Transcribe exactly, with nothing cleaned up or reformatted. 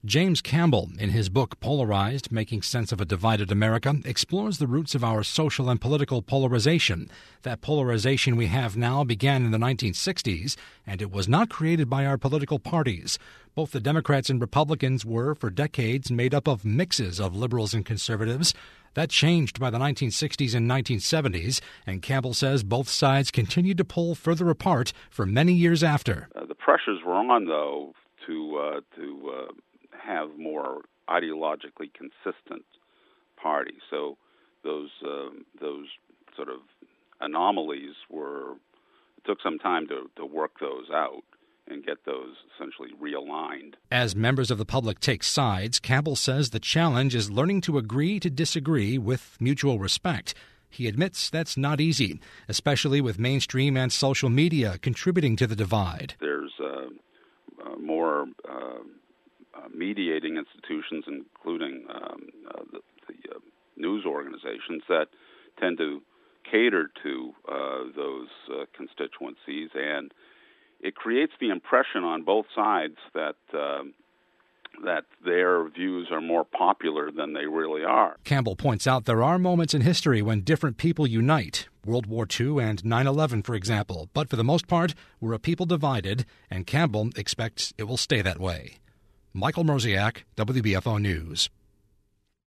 James Campbell, in his book Polarized, Making Sense of a Divided America, explores the roots of our social and political polarization. That polarization we have now began in the nineteen sixties, and it was not created by our political parties. Both the Democrats and Republicans were, for decades, made up of mixes of liberals and conservatives. That changed by the nineteen sixties and nineteen seventies, and Campbell says both sides continued to pull further apart for many years after. Uh, the pressures were on, though, to uh, to uh, have more ideologically consistent parties. So those uh, those sort of anomalies were, it took some time to, to work those out and get those essentially realigned. As members of the public take sides, Campbell says the challenge is learning to agree to disagree with mutual respect. He admits that's not easy, especially with mainstream and social media contributing to the divide. There's uh, uh, more uh, uh, mediating institutions, including um, uh, the, the uh, news organizations, that tend to cater to uh, those uh, constituencies, and it creates the impression on both sides that uh, that their views are more popular than they really are. Campbell points out there are moments in history when different people unite. World War Two and nine eleven, for example. But for the most part, we're a people divided, and Campbell expects it will stay that way. Michael Mroziak, W B F O News.